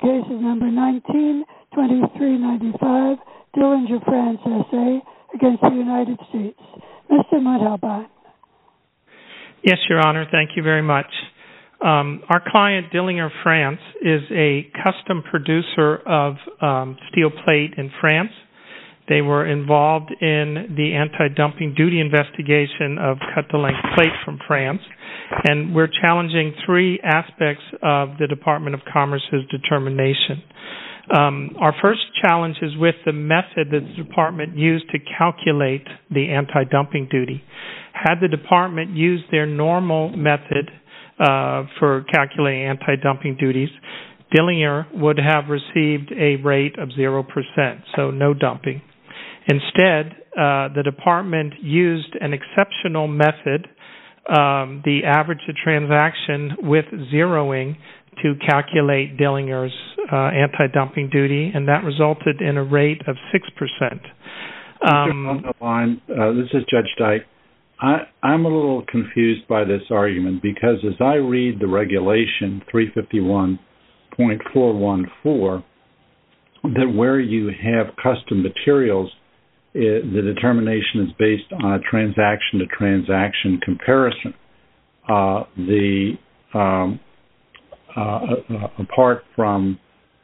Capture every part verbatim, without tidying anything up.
case is number nineteen twenty-three ninety-five, Dillinger France S A against the United States. Mister Montalban. Yes, Your Honor. Thank you very much. Um, our client, Dillinger France, is a custom producer of um, steel plate in France. They were involved in the anti-dumping duty investigation of cut-to-length plate from France, and we're challenging three aspects of the Department of Commerce's determination. Um, our first challenge is with the method that the department used to calculate the anti-dumping duty. Had the department used their normal method uh, for calculating anti-dumping duties, Dillinger would have received a rate of zero percent, so no dumping. Instead, uh, the department used an exceptional method, um, the average of transaction with zeroing, to calculate Dillinger's uh, anti-dumping duty, and that resulted in a rate of six percent. Um, line, uh, this is Judge Dyke. I, I'm a little confused by this argument because as I read the regulation three fifty-one point four one four, that where you have custom materials, it, the determination is based on a transaction-to-transaction comparison. Uh, the um, uh, uh, apart from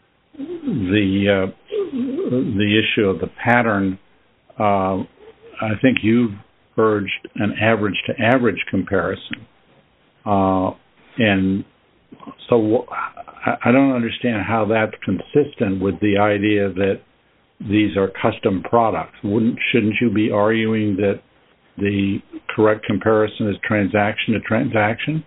the uh, the issue of the pattern, uh, I think you've urged an average-to-average comparison, uh, and so I don't understand how that's consistent with the idea that these are custom products. Wouldn't shouldn't you be arguing that the correct comparison is transaction to transaction?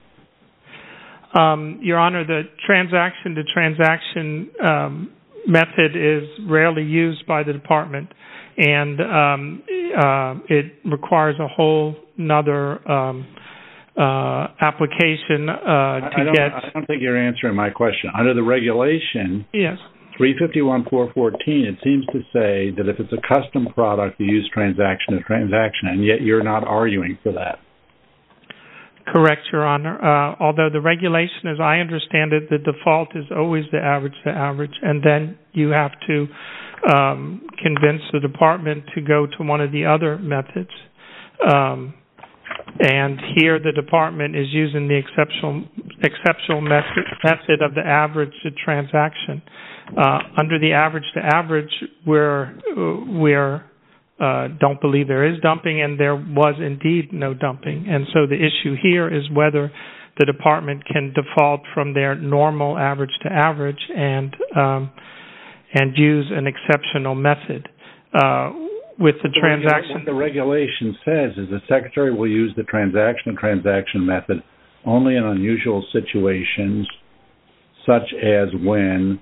Um, Your Honor, the transaction to transaction um, method is rarely used by the department, and um, uh, it requires a whole nother um, uh, application uh, to I don't, get. I don't think you're answering my question. Under the regulation, yes. three fifty-one point four fourteen, it seems to say that if it's a custom product, you use transaction to transaction, and yet you're not arguing for that. Correct, Your Honor. Uh, although the regulation, as I understand it, the default is always the average to average, and then you have to um, convince the department to go to one of the other methods. Um, and here the department is using the exceptional exceptional method, method of the average to transaction. Uh, under the average to average, we're, we're uh, don't believe there is dumping, and there was indeed no dumping. And so the issue here is whether the department can default from their normal average to average and um, and use an exceptional method. Uh, with the, the transaction. What the regulation says is the Secretary will use the transaction-to-transaction method only in unusual situations, such as when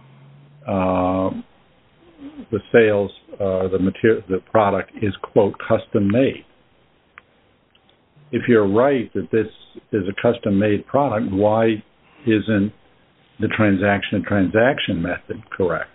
uh, the sales, uh, the material, the product is, quote, custom-made. If you're right that this is a custom-made product, why isn't the transaction-to-transaction method correct?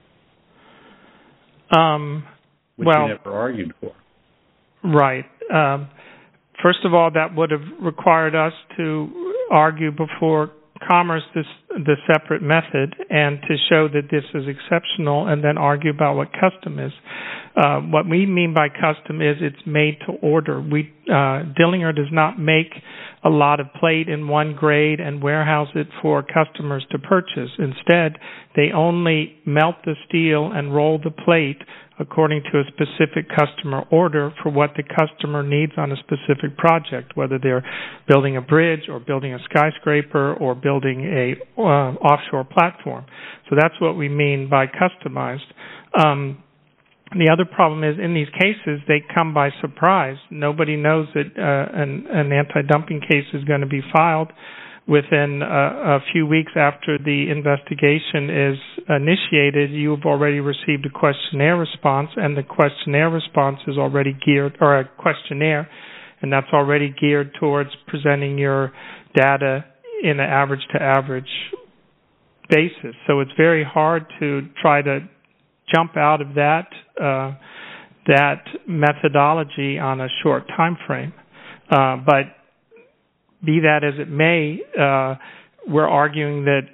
Um. Which well, you never argued for. Right. Um, first of all, that would have required us to argue before Commerce this the separate method and to show that this is exceptional and then argue about what custom is. Uh, what we mean by custom is it's made to order. We uh, Dillinger does not make a lot of plate in one grade and warehouse it for customers to purchase. Instead, they only melt the steel and roll the plate according to a specific customer order for what the customer needs on a specific project, whether they're building a bridge or building a skyscraper or building a uh, offshore platform. So that's what we mean by customized. Um, the other problem is in these cases, they come by surprise. Nobody knows that uh, an, an anti-dumping case is going to be filed within a, a few weeks after the investigation is initiated. You've already received a questionnaire response, and the questionnaire response is already geared, or a questionnaire, and that's already geared towards presenting your data in an average-to-average basis. So it's very hard to try to jump out of that uh, that methodology on a short time frame. Uh, but be that as it may, uh, we're arguing that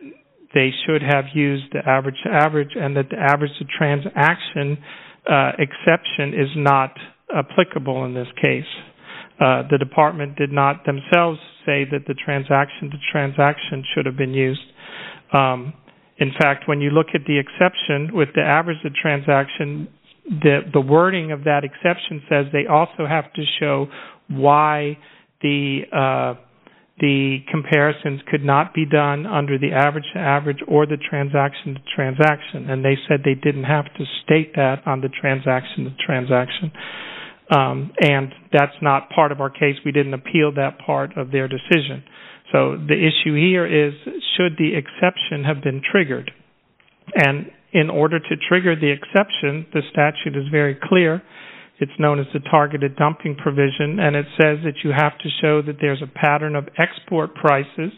they should have used the average to average, and that the average to transaction uh, exception is not applicable in this case. Uh, the department did not themselves say that the transaction to transaction should have been used. Um, in fact, when you look at the exception with the average to transaction, the, the wording of that exception says they also have to show why the uh, the comparisons could not be done under the average to average or the transaction to transaction, and they said they didn't have to state that on the transaction to transaction. Um, and that's not part of our case. We didn't appeal that part of their decision. So the issue here is, should the exception have been triggered? And in order to trigger the exception, the statute is very clear. It's known as the targeted dumping provision, and it says that you have to show that there's a pattern of export prices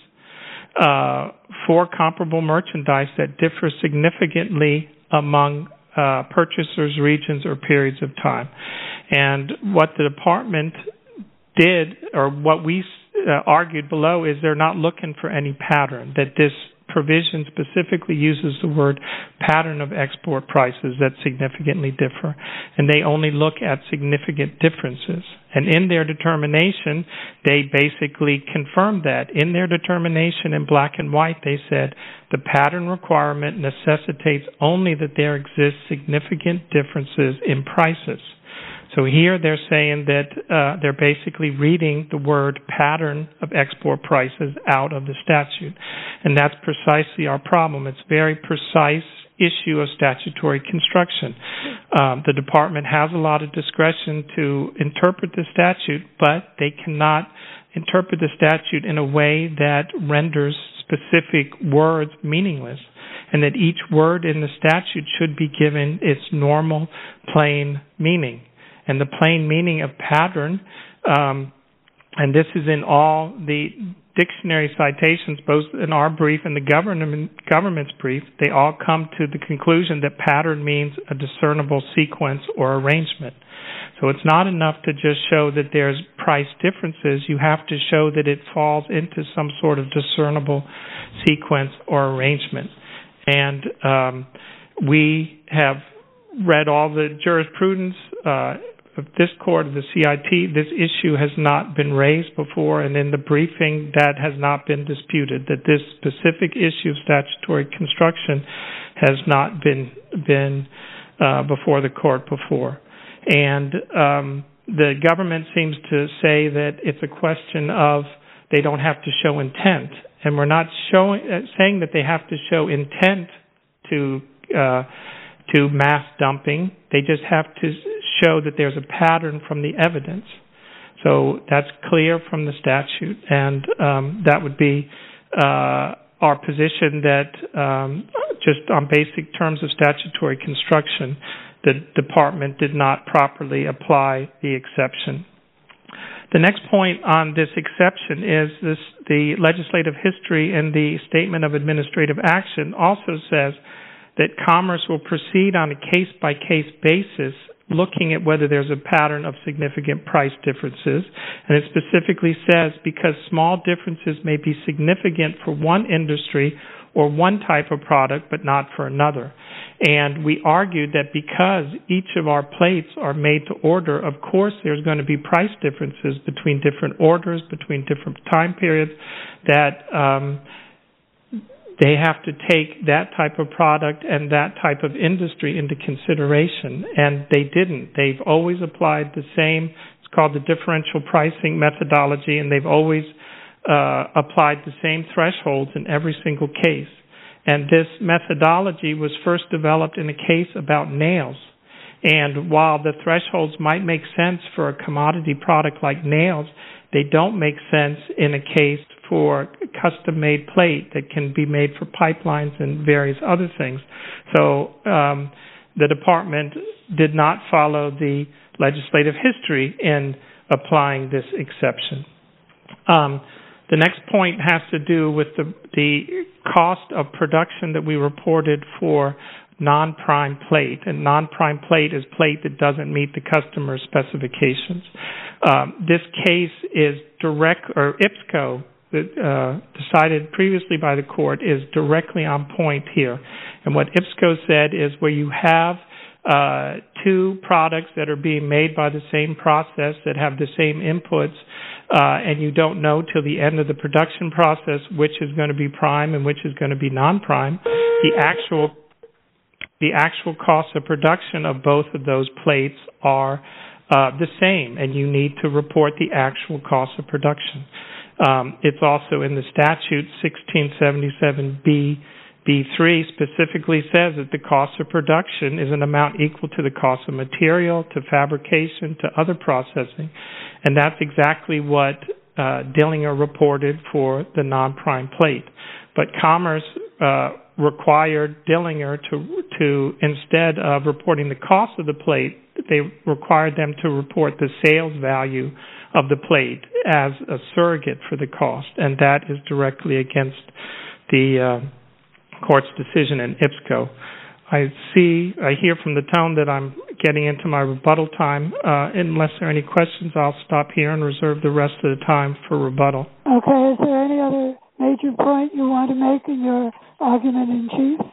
uh, for comparable merchandise that differ significantly among uh, purchasers, regions, or periods of time. And what the department did, or what we uh, argued below, is they're not looking for any pattern, that this provision specifically uses the word pattern of export prices that significantly differ, and they only look at significant differences. And in their determination, they basically confirmed that. In their determination in black and white, they said the pattern requirement necessitates only that there exist significant differences in prices. So here they're saying that uh, they're basically reading the word pattern of export prices out of the statute. And that's precisely our problem. It's a very precise issue of statutory construction. Um, the department has a lot of discretion to interpret the statute, but they cannot interpret the statute in a way that renders specific words meaningless, and that each word in the statute should be given its normal, plain meaning. And the plain meaning of pattern, um, and this is in all the dictionary citations, both in our brief and the government, government's brief, they all come to the conclusion that pattern means a discernible sequence or arrangement. So it's not enough to just show that there's price differences. You have to show that it falls into some sort of discernible sequence or arrangement. And um, we have read all the jurisprudence uh, of this court, of the C I T. This issue has not been raised before, and in the briefing that has not been disputed, that this specific issue of statutory construction has not been been uh, before the court before. And um, the government seems to say that it's a question of they don't have to show intent, and we're not showing uh, saying that they have to show intent to uh, to mass dumping. They just have to show that there's a pattern from the evidence. So that's clear from the statute, and um, that would be uh, our position that um, just on basic terms of statutory construction, the department did not properly apply the exception. The next point on this exception is this: the legislative history in the Statement of Administrative Action also says that Commerce will proceed on a case-by-case basis looking at whether there's a pattern of significant price differences. And it specifically says because small differences may be significant for one industry or one type of product, but not for another. And we argued that because each of our plates are made to order, of course there's going to be price differences between different orders, between different time periods, that um, they have to take that type of product and that type of industry into consideration, and they didn't. They've always applied the same, it's called the differential pricing methodology, and they've always uh, applied the same thresholds in every single case. And this methodology was first developed in a case about nails. And while the thresholds might make sense for a commodity product like nails, they don't make sense in a case for custom-made plate that can be made for pipelines and various other things. So um, the department did not follow the legislative history in applying this exception. Um, the next point has to do with the, the cost of production that we reported for non-prime plate, and non-prime plate is plate that doesn't meet the customer specifications. Um, this case is direct, or I P S C O that uh, decided previously by the court is directly on point here. And what I P S C O said is where you have uh, two products that are being made by the same process that have the same inputs, uh, and you don't know till the end of the production process which is going to be prime and which is going to be non-prime, the actual the actual cost of production of both of those plates are uh, the same, and you need to report the actual cost of production. Um, it's also in the statute sixteen seventy-seven B B three specifically says that the cost of production is an amount equal to the cost of material, to fabrication, to other processing. And that's exactly what uh, Dillinger reported for the non-prime plate. But Commerce uh, required Dillinger to, to, instead of reporting the cost of the plate, they required them to report the sales value of the plate as a surrogate for the cost. And that is directly against the... Uh, court's decision in I P S C O. I see, I hear from the tone that I'm getting into my rebuttal time. Uh, unless there are any questions, I'll stop here and reserve the rest of the time for rebuttal. Okay, is there any other major point you want to make in your argument in chief?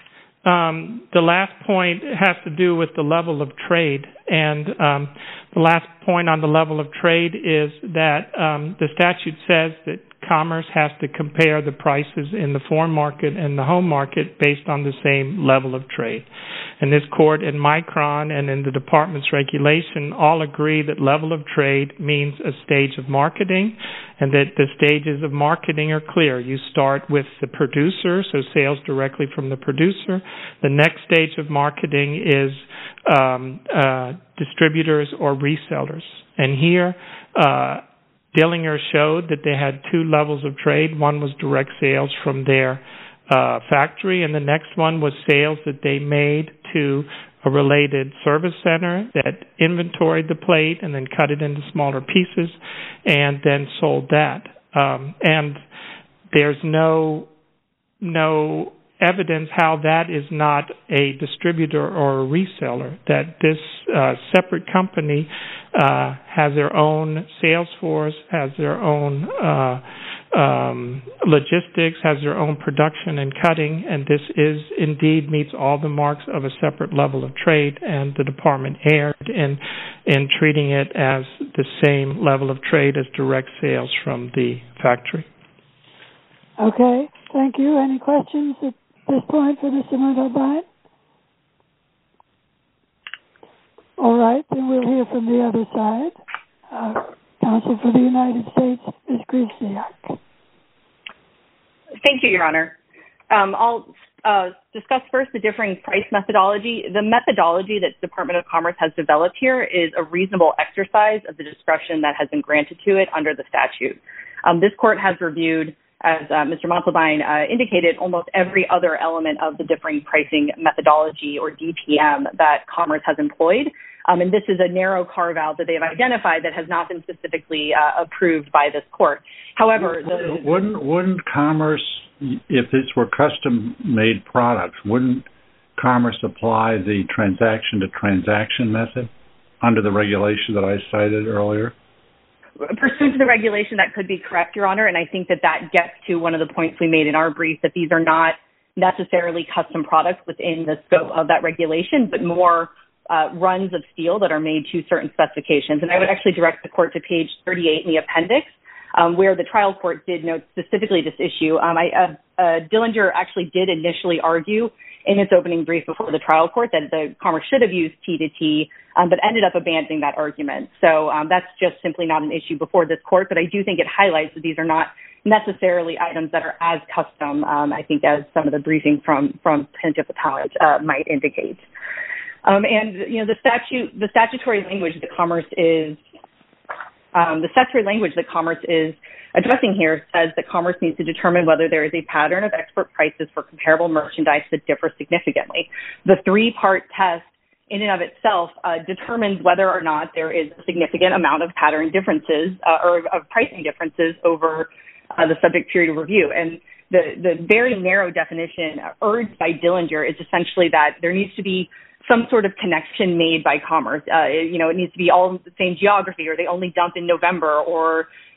Um, the last point has to do with the level of trade, and um, the last point on the level of trade is that um, the statute says that Commerce has to compare the prices in the foreign market and the home market based on the same level of trade. And this court in Micron and in the department's regulation all agree that level of trade means a stage of marketing, and that the stages of marketing are clear. You start with the producer, so sales directly from the producer. The next stage of marketing is um, uh, distributors or resellers. And here, uh, Dillinger showed that they had two levels of trade. One was direct sales from their uh, factory, and the next one was sales that they made to a related service center that inventoried the plate and then cut it into smaller pieces and then sold that. Um, and there's no no evidence how that is not a distributor or a reseller, that this uh, separate company uh, has their own sales force, has their own uh, um, logistics, has their own production and cutting, and this is indeed meets all the marks of a separate level of trade, and the department erred in, in treating it as the same level of trade as direct sales from the factory. Okay, thank you. Any questions at this point for Mister Montalban? All right, then we'll hear from the other side. Uh, Counsel for the United States, Miz Griesiak. Thank you, Your Honor. Um, I'll uh, discuss first the differing price methodology. The methodology that the Department of Commerce has developed here is a reasonable exercise of the discretion that has been granted to it under the statute. Um, this court has reviewed, as uh, Mister Montalban uh, indicated, almost every other element of the differing pricing methodology, or D P M, that Commerce has employed. Um, and this is a narrow carve-out that they have identified that has not been specifically uh, approved by this court. However, the, wouldn't wouldn't Commerce, if this were custom-made products, wouldn't Commerce apply the transaction-to-transaction method under the regulation that I cited earlier? Pursuant to the regulation, that could be correct, Your Honor, and I think that that gets to one of the points we made in our brief, that these are not necessarily custom products within the scope of that regulation, but more Uh, runs of steel that are made to certain specifications. And I would actually direct the court to page thirty-eight in the appendix, um, where the trial court did note specifically this issue. Um, I, uh, uh, Dillinger actually did initially argue in its opening brief before the trial court that the Commerce should have used T to T, um, but ended up abandoning that argument. So um, that's just simply not an issue before this court, but I do think it highlights that these are not necessarily items that are as custom, um, I think, as some of the briefing from, from plaintiff appellant uh, might indicate. Um, and, you know, the statute, the statutory language that Commerce is, um, the statutory language that Commerce is addressing here says that Commerce needs to determine whether there is a pattern of export prices for comparable merchandise that differ significantly. The three-part test in and of itself uh, determines whether or not there is a significant amount of pattern differences uh, or of pricing differences over uh, the subject period of review. And the, the very narrow definition urged by Dillinger is essentially that there needs to be some sort of connection made by Commerce. Uh, you know, it needs to be all the same geography, or they only dump in November, or,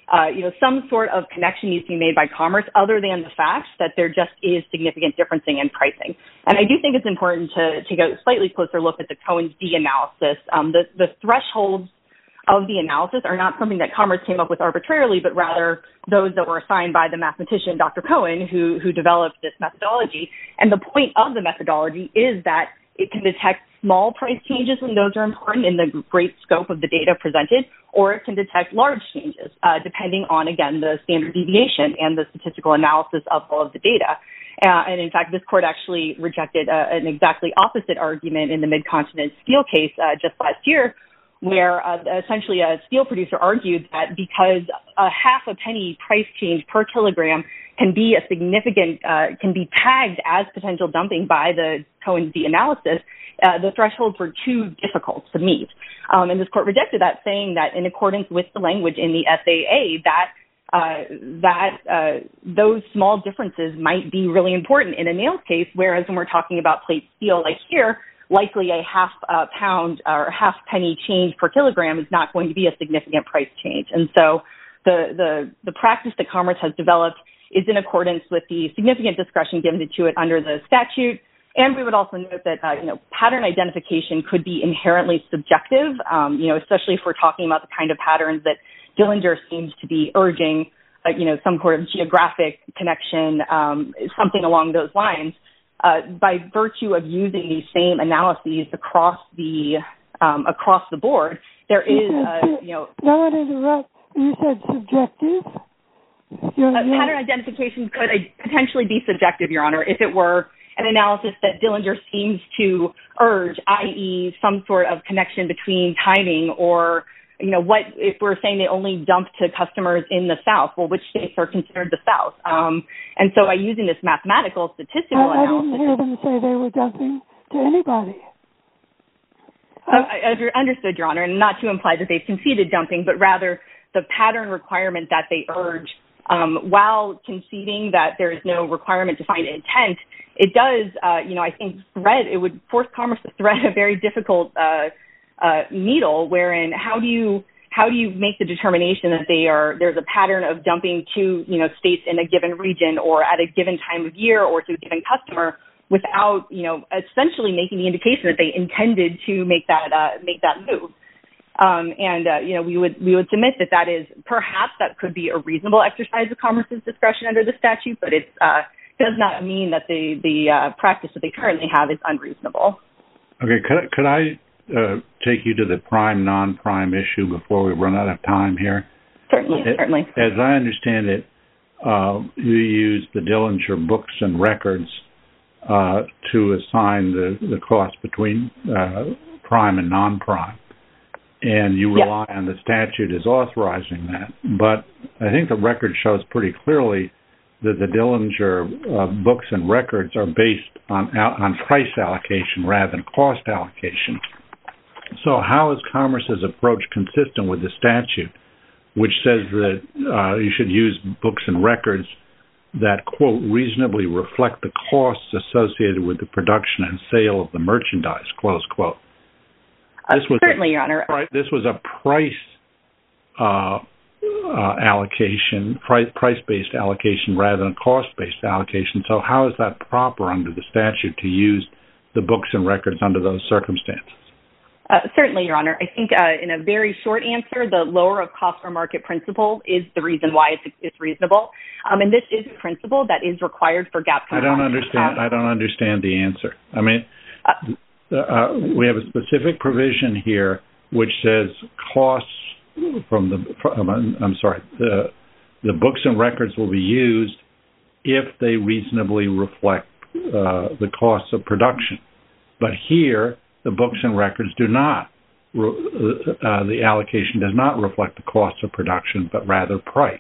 uh, you know, some sort of connection needs to be made by commerce other than the fact that there just is significant differencing in pricing. And I do think it's important to take a slightly closer look at the Cohen's d analysis. Um, the, the thresholds of the analysis are not something that commerce came up with arbitrarily, but rather those that were assigned by the mathematician, Doctor Cohen, who, who developed this methodology. And the point of the methodology is that it can detect small price changes when those are important in the great scope of the data presented, or it can detect large changes, uh, depending on, again, the standard deviation and the statistical analysis of all of the data. Uh, and in fact, this court actually rejected uh, an exactly opposite argument in the Mid-Continent Steel case uh, just last year, where uh, essentially a steel producer argued that because a half a penny price change per kilogram can be a significant, uh, can be tagged as potential dumping by the Cohen's d analysis, uh, the thresholds were too difficult to meet. Um, and this court rejected that, saying that in accordance with the language in the S A A, that uh, that uh, those small differences might be really important in a nails case, whereas when we're talking about plate steel like here, likely a half uh, pound or half penny change per kilogram is not going to be a significant price change. And so the, the, the practice that commerce has developed is in accordance with the significant discretion given to it under the statute. And we would also note that, uh, you know, pattern identification could be inherently subjective, um, you know, especially if we're talking about the kind of patterns that Dillinger seems to be urging, uh, you know, some sort of geographic connection, um, something along those lines. Uh, by virtue of using these same analyses across the um, across the board, there is, uh, you know... No one interrupt. You said subjective? You're, uh, you're... Pattern identification could potentially be subjective, Your Honor, if it were an analysis that Dillinger seems to urge, that is some sort of connection between timing or, you know, what if we're saying they only dump to customers in the South? Well, which states are considered the South? Um, and so by using this mathematical statistical I, I analysis... didn't hear them say they were dumping to anybody. Uh, I, I understood, Your Honor, and not to imply that they've conceded dumping, but rather the pattern requirement that they urge, um, while conceding that there is no requirement to find intent, it does, uh, you know, I think thread, it would force commerce to thread a very difficult uh, uh, needle, wherein how do you how do you make the determination that they are there's a pattern of dumping to, you know, states in a given region or at a given time of year or to a given customer without, you know, essentially making the indication that they intended to make that uh, make that move. Um, and uh, you know, we would we would submit that that is perhaps that could be a reasonable exercise of commerce's discretion under the statute, but it uh, does not mean that the the uh, practice that they currently have is unreasonable. Okay, could could I uh, take you to the prime non-prime issue before we run out of time here? Certainly, it, certainly. As I understand it, uh, you use the Dillinger books and records uh, to assign the the cost between uh, prime and non-prime. And you rely yep. on the statute as authorizing that. But I think the record shows pretty clearly that the Dillinger uh, books and records are based on on price allocation rather than cost allocation. So how is Commerce's approach consistent with the statute, which says that uh, you should use books and records that, quote, reasonably reflect the costs associated with the production and sale of the merchandise, close quote? This was uh, certainly, a, Your Honor. This was a price uh, uh, allocation, price, price-based allocation rather than cost-based allocation. So how is that proper under the statute to use the books and records under those circumstances? Uh, certainly, Your Honor. I think uh, in a very short answer, the lower of cost or market principle is the reason why it's, it's reasonable. Um, and this is a principle that is required for gap I don't understand. Um, I don't understand the answer. I mean... Uh, Uh, we have a specific provision here which says costs from the, from, I'm sorry, the, the books and records will be used if they reasonably reflect uh, the costs of production. But here, the books and records do not, uh, the allocation does not reflect the costs of production, but rather price.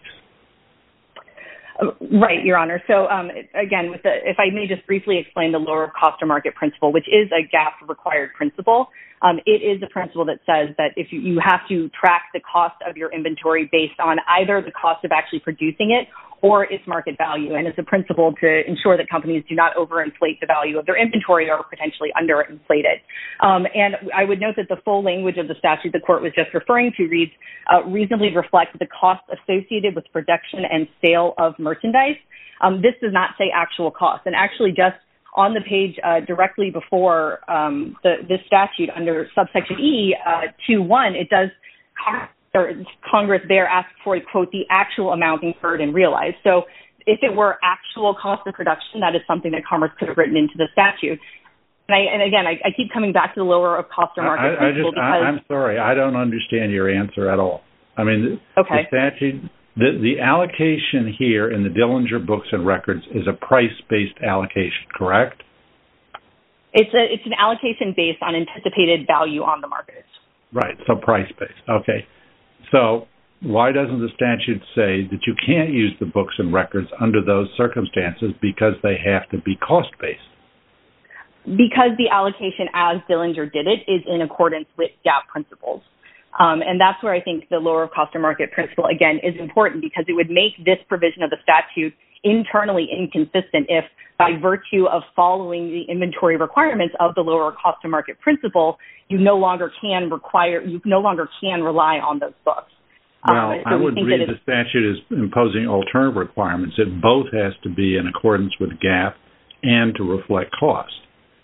Right, Your Honor. So, um, again, with the, if I may just briefly explain the lower cost or market principle, which is a gap required principle, um, it is a principle that says that if you, you have to track the cost of your inventory based on either the cost of actually producing it or its market value, and it's a principle to ensure that companies do not overinflate the value of their inventory or potentially underinflate it. Um, and I would note that the full language of the statute the court was just referring to reads, uh, reasonably reflect the cost associated with production and sale of merchandise. Um, this does not say actual cost. And actually just on the page uh, directly before um, the, this statute under subsection E, uh, two one, it does, or Congress there asked for, quote, the actual amount incurred and realized. So if it were actual cost of production, that is something that Commerce could have written into the statute. And, I, and again, I, I keep coming back to the lower of cost or market I, I principle just, because... I, I'm sorry, I don't understand your answer at all. I mean, okay. the statute, the, the allocation here in the Dillinger Books and Records is a price-based allocation, correct? It's a, it's an allocation based on anticipated value on the market. Right, so price-based, okay. So why doesn't the statute say that you can't use the books and records under those circumstances because they have to be cost-based? Because the allocation as Dillinger did it is in accordance with GAAP principles. Um, and that's where I think the lower of cost or market principle, again, is important because it would make this provision of the statute internally inconsistent if, by virtue of following the inventory requirements of the lower cost or market principle, you no longer can require, you no longer can rely on those books. Well, um, so I we would think read that the statute as imposing alternative requirements. It both has to be in accordance with GAAP and to reflect cost.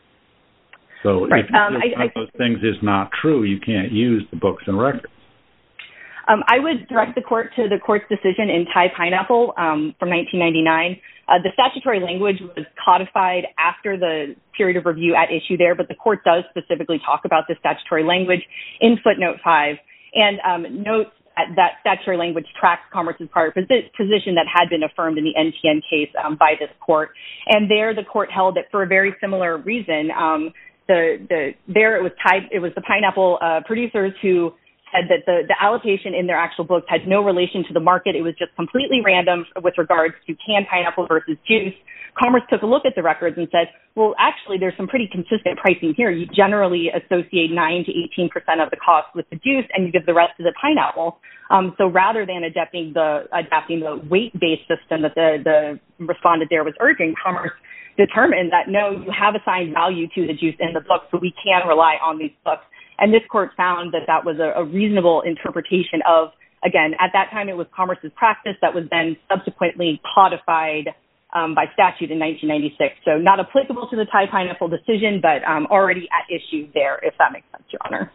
So right. if um, one I, of those things is not true, you can't use the books and records. Um, I would direct the court to the court's decision in Thai Pineapple um, from nineteen ninety-nine. Uh, the statutory language was codified after the period of review at issue there, but the court does specifically talk about the statutory language in footnote five and um, notes that, that statutory language tracks Commerce's prior position that had been affirmed in the N T N case um, by this court. And there the court held that for a very similar reason, um, the, the, there it was, Thai, it was the pineapple uh, producers who said that the, the allocation in their actual books had no relation to the market. It was just completely random with regards to canned pineapple versus juice. Commerce took a look at the records and said, well, actually, there's some pretty consistent pricing here. You generally associate nine to eighteen percent of the cost with the juice, and you give the rest to the pineapple. Um, so rather than adapting the adapting the weight-based system that the, the respondent there was urging, Commerce determined that, no, you have assigned value to the juice in the book, so we can rely on these books. And this court found that that was a, a reasonable interpretation of, again, at that time it was Commerce's practice that was then subsequently codified um, by statute in nineteen ninety-six. So not applicable to the Thai Pineapple decision, but um, already at issue there, if that makes sense, Your Honor.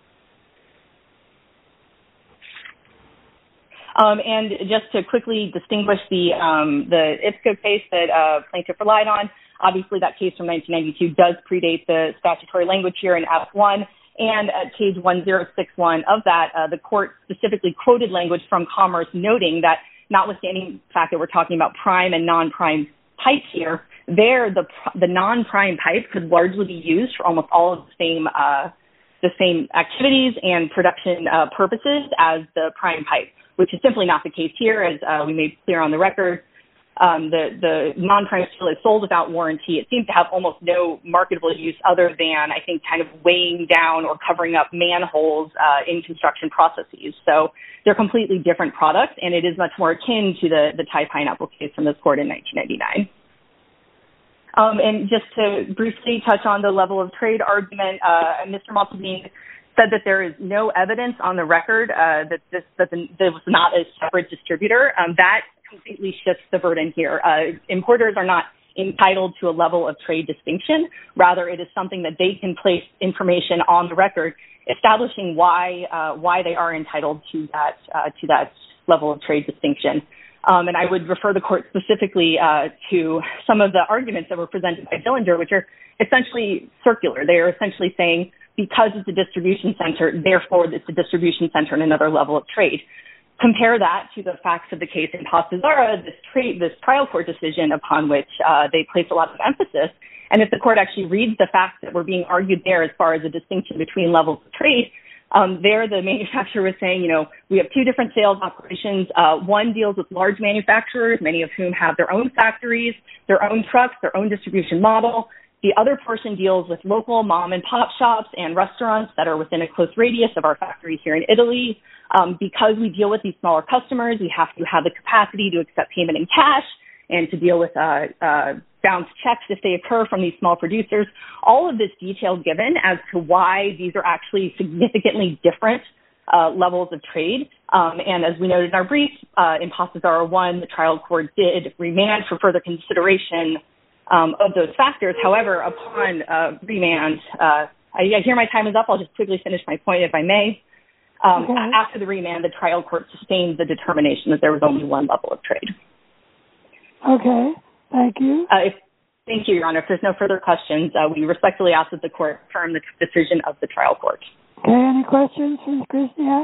Um, and just to quickly distinguish the um, the I P S C O case that uh, plaintiff relied on, obviously that case from nineteen ninety-two does predate the statutory language here in F one. And at page one zero six one of that, uh, the court specifically quoted language from Commerce noting that notwithstanding the fact that we're talking about prime and non-prime pipes here, there the the non-prime pipe could largely be used for almost all of the same uh, the same activities and production uh, purposes as the prime pipe, which is simply not the case here, as uh, we made clear on the record. Um, the, the non-prime steel is sold without warranty. It seems to have almost no marketable use other than, I think, kind of weighing down or covering up manholes uh, in construction processes. So they're completely different products, and it is much more akin to the, the Thai Pineapple case from this court in nineteen ninety-nine. Um, and just to briefly touch on the level of trade argument, uh, Mister Maltazine said that there is no evidence on the record uh, that this that the, there was not a separate distributor. Um, that completely shifts the burden here. Uh, importers are not entitled to a level of trade distinction. Rather, it is something that they can place information on the record, establishing why uh, why they are entitled to that uh, to that level of trade distinction. Um, and I would refer the court specifically uh, to some of the arguments that were presented by Dillinger, which are essentially circular. They are essentially saying, because it's a distribution center, therefore it's a distribution center in another level of trade. Compare that to the facts of the case in Pastazara, this, tra- this trial court decision upon which uh, they place a lot of emphasis. And if the court actually reads the facts that were being argued there as far as a distinction between levels of trade, um, there the manufacturer was saying, you know, we have two different sales operations. Uh, one deals with large manufacturers, many of whom have their own factories, their own trucks, their own distribution model. The other portion deals with local mom and pop shops and restaurants that are within a close radius of our factory here in Italy. Um, because we deal with these smaller customers, we have to have the capacity to accept payment in cash and to deal with uh, uh, bounced checks if they occur from these small producers. All of this detail given as to why these are actually significantly different uh, levels of trade. Um, and as we noted in our brief, uh, in Posizar one, the trial court did remand for further consideration um, of those factors. However, upon uh, remand, uh, I, I hear my time is up. I'll just quickly finish my point if I may. Um, okay. After the remand, the trial court sustained the determination that there was only one level of trade. Okay, thank you. Uh, if, thank you, Your Honor. If there's no further questions, uh, we respectfully ask that the court affirm the decision of the trial court. Okay, any questions for Miz Krasniak?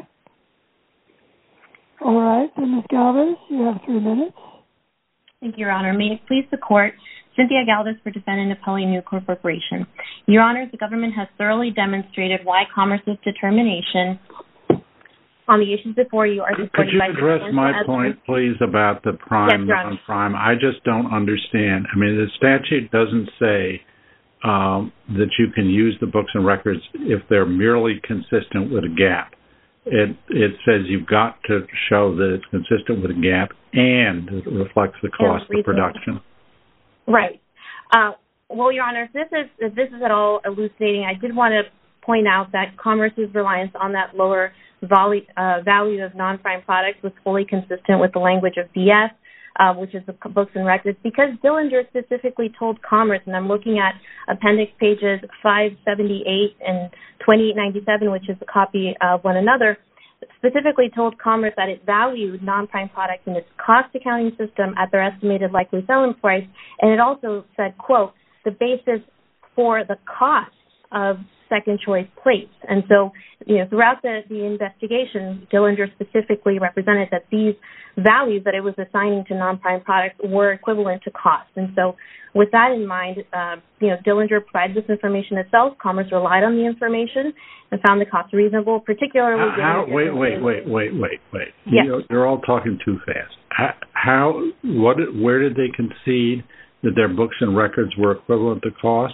All right, then Miz Galvez, you have three minutes. Thank you, Your Honor. May it please the court, Cynthia Galvez for defendant Appellee Nucor Corporation. Your Honor, the government has thoroughly demonstrated why Commerce's determination on the issues before you are supported by... Could you address my point, please, about the prime, yes, non-prime? I just don't understand. I mean, the statute doesn't say um, that you can use the books and records if they're merely consistent with a gap. It it says you've got to show that it's consistent with a gap and it reflects the cost of production. Right. Uh, well, Your Honor, if this is if this is at all elucidating, I did want to point out that Commerce's reliance on that lower value, uh, value of non-prime products was fully consistent with the language of B S, uh, which is the books and records, because Dillinger specifically told Commerce, and I'm looking at appendix pages five seventy-eight and twenty-eight ninety-seven, which is a copy of one another, specifically told Commerce that it valued non-prime products in its cost accounting system at their estimated likely selling price, and it also said, quote, the basis for the cost of second choice plates. And so, you know, throughout the, the investigation, Dillinger specifically represented that these values that it was assigning to non-prime products were equivalent to cost. And so with that in mind, uh, you know, Dillinger provided this information itself. Commerce relied on the information and found the cost reasonable, particularly... How, how, wait, wait, wait, wait, wait, wait. Yes. You're, you're all talking too fast. How, how, what, where did they concede that their books and records were equivalent to cost?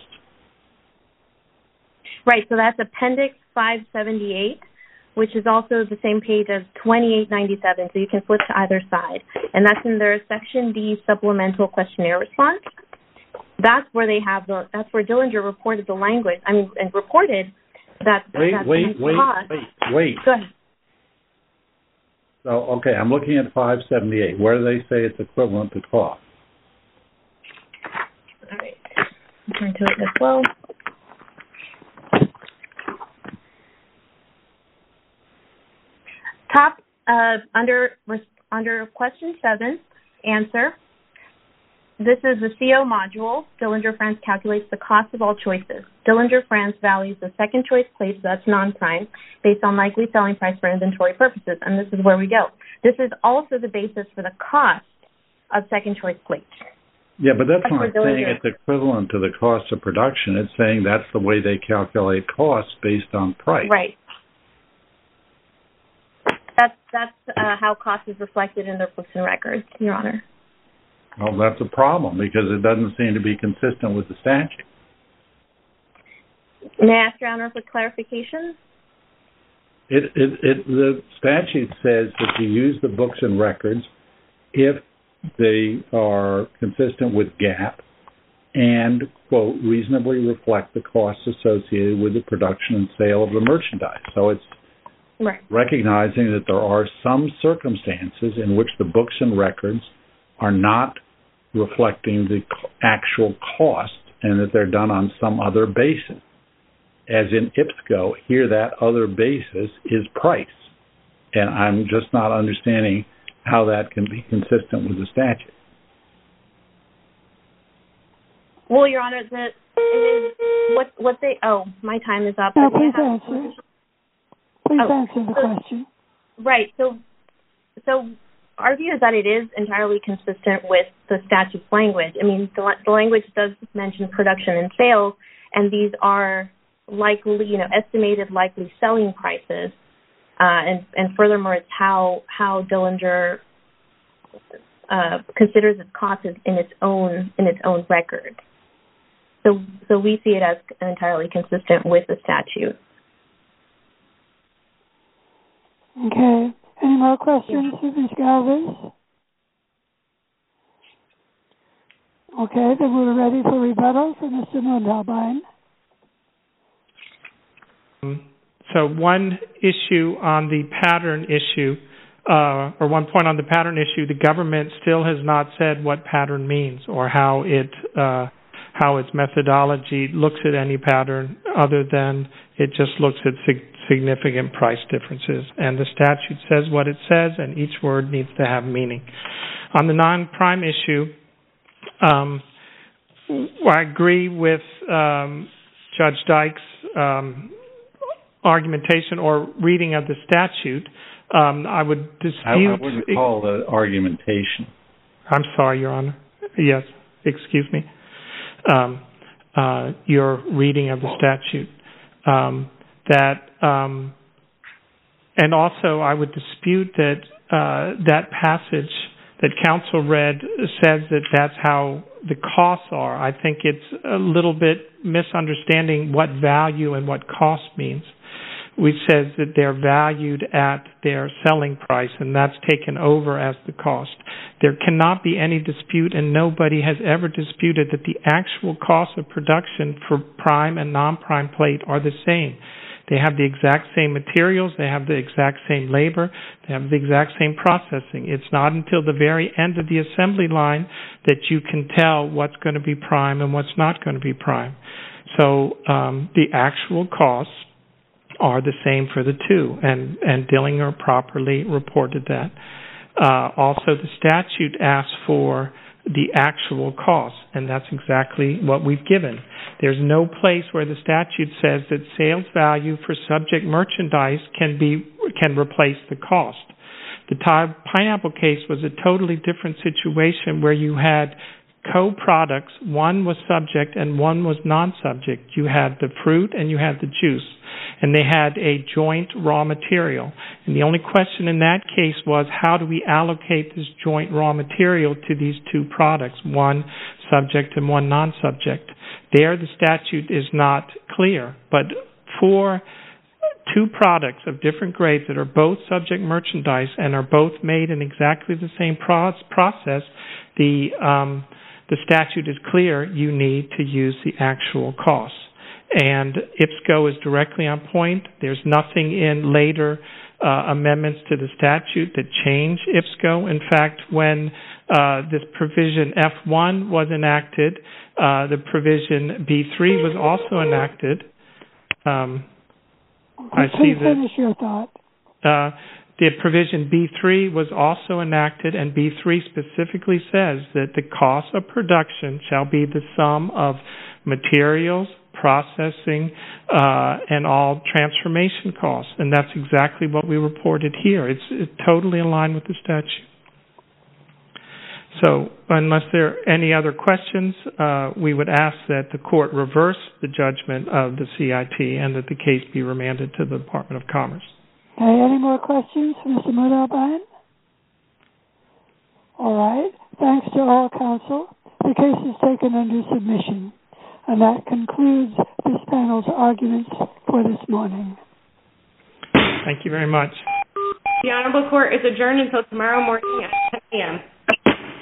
Right, so that's appendix five seventy-eight, which is also the same page as twenty-eight ninety-seven, so you can flip to either side. And that's in their Section D supplemental questionnaire response. That's where they have the, that's where Dillinger reported the language, I mean, and reported that... Wait, that wait, wait, cost. wait, wait. Go ahead. So, okay, I'm looking at five seventy-eight. Where do they say it's equivalent to cost? All right, I'll turn to it as well. Top, uh, under under question seven, answer. This is the C O module. Dillinger France calculates the cost of all choices. Dillinger France values the second choice place, that's non-prime, based on likely selling price for inventory purposes. And this is where we go. This is also the basis for the cost of second choice plates. Yeah, but that's, that's not saying it's equivalent to the cost of production. It's saying that's the way they calculate costs based on price. Right. That's that's uh, how cost is reflected in their books and records, Your Honor. Well, that's a problem because it doesn't seem to be consistent with the statute. May I ask Your Honor for clarification? It, it, it, the statute says that you use the books and records if they are consistent with GAAP and, quote, reasonably reflect the costs associated with the production and sale of the merchandise. So it's right. Recognizing that there are some circumstances in which the books and records are not reflecting the actual cost and that they're done on some other basis. As in I P S C O, here that other basis is price. And I'm just not understanding how that can be consistent with the statute. Well, Your Honor, the, it is what, what they... Oh, my time is up. No, please answer. Please oh, answer the so, question. Right. So, so our view is that it is entirely consistent with the statute's language. I mean, the, the language does mention production and sales, and these are likely, you know, estimated likely selling prices. Uh, and, and furthermore, it's how how Dillinger uh, considers its cost in its own in its own record. So, so we see it as entirely consistent with the statute. Okay. Any more questions for Miz Galvez? Okay, then we're ready for rebuttal for Mister Mundalbein. So one issue on the pattern issue, uh, or one point on the pattern issue, the government still has not said what pattern means or how it uh, how its methodology looks at any pattern other than it just looks at sig- significant price differences. And the statute says what it says, and each word needs to have meaning. On the non-prime issue, um, I agree with um, Judge Dyke's um, argumentation or reading of the statute. Um, I would dispute... I, I wouldn't call it argumentation. I'm sorry, Your Honor. Yes, excuse me. Um, uh, your reading of the statute. Um, that, um, and also I would dispute that uh, that passage that counsel read says that that's how the costs are. I think it's a little bit misunderstanding what value and what cost means. Which says that they're valued at their selling price, and that's taken over as the cost. There cannot be any dispute, and nobody has ever disputed that the actual cost of production for prime and non-prime plate are the same. They have the exact same materials, they have the exact same labor, they have the exact same processing. It's not until the very end of the assembly line that you can tell what's going to be prime and what's not going to be prime. So um, the actual costs are the same for the two, and, and Dillinger properly reported that. Uh, also, the statute asks for the actual cost, and that's exactly what we've given. There's no place where the statute says that sales value for subject merchandise can be can replace the cost. The Thai pineapple case was a totally different situation where you had co-products. One was subject and one was non-subject. You had the fruit and you had the juice, and they had a joint raw material. And the only question in that case was, how do we allocate this joint raw material to these two products, one subject and one non-subject? There, the statute is not clear, but for two products of different grades that are both subject merchandise and are both made in exactly the same pro- process, the um, the statute is clear. You need to use the actual cost. And I P S C O is directly on point. There's nothing in later uh, amendments to the statute that change I P S C O. In fact, when uh, this provision F one was enacted, uh, the provision B three was also enacted. Um, I see that. Finish your thought. Uh, the provision B three was also enacted, and B three specifically says that the cost of production shall be the sum of materials, processing, uh, and all transformation costs. And that's exactly what we reported here. It's, it's totally in line with the statute. So unless there are any other questions, uh, we would ask that the court reverse the judgment of the C I T and that the case be remanded to the Department of Commerce. Okay, any more questions for Mister Mundalbein? All right. Thanks to all counsel. The case is taken under submission. And that concludes this panel's arguments for this morning. Thank you very much. The Honorable Court is adjourned until tomorrow morning at ten a.m.